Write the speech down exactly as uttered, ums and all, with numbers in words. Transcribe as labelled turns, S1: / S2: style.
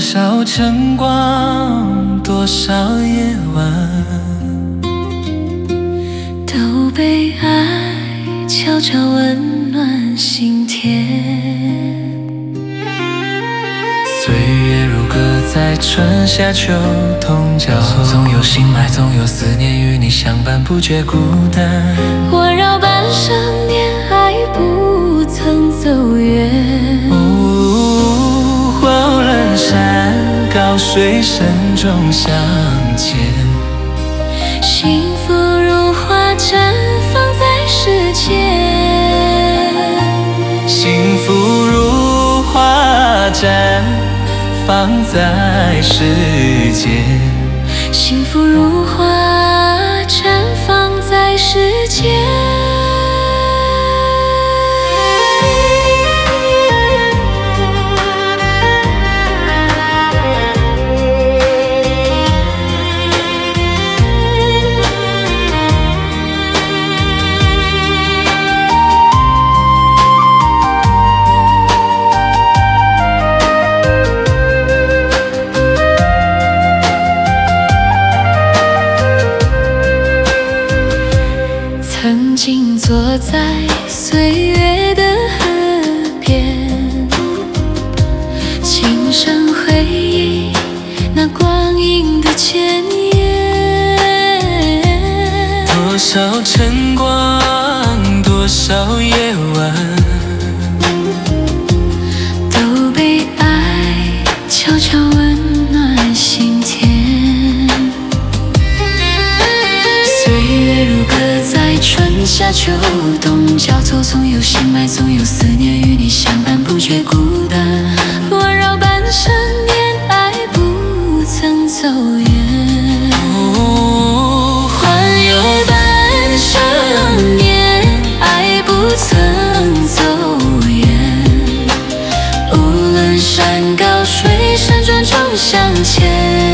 S1: 少晨光，多少夜晚，
S2: 都被爱悄悄温暖心田。
S1: 岁月如歌，在春夏秋冬交错，总有心爱，总有思念，与你相伴，不觉孤单。
S2: 环绕半生年，爱不曾走远。
S1: 哦，花无人山，高水声中相见。
S2: 幸福如花绽放在世间，
S1: 幸福如花绽放在世间，
S2: 幸福如花绽放在世间。曾经坐在岁月的河边，轻声回忆那光阴的前沿。
S1: 多少晨光，多少夜晚，
S2: 都被爱悄悄温暖心田。岁月如歌，在春夏秋冬交错，总有心爱，总有思念，与你相伴，不觉孤单。环绕半生年，爱不曾走远。
S1: 哦，
S2: 环游半生年，爱不曾走远。无论山高水深，转重向前。